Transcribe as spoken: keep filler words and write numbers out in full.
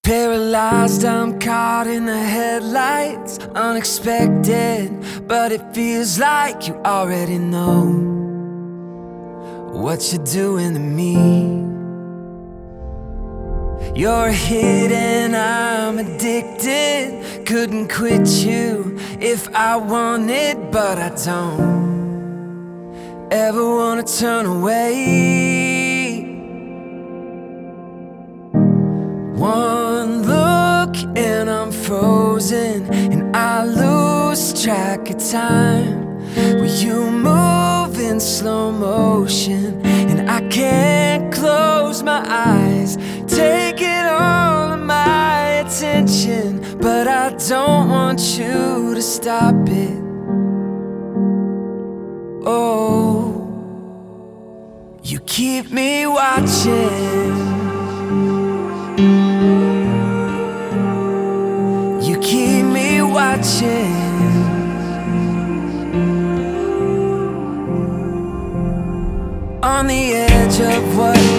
Paralyzed, I'm caught in the headlights. Unexpected, but it feels like you already know what you're doing to me. You're a hit and I'm addicted. Couldn't quit you if I wanted, but I don't ever wanna turn away. One look and I'm frozen, and I lose track of time. Well, you move in slow motion, and I can't close my eyes. Taking all of my attention, but I don't want you to stop it. Oh, you keep me watching. You keep me watching. On the edge of what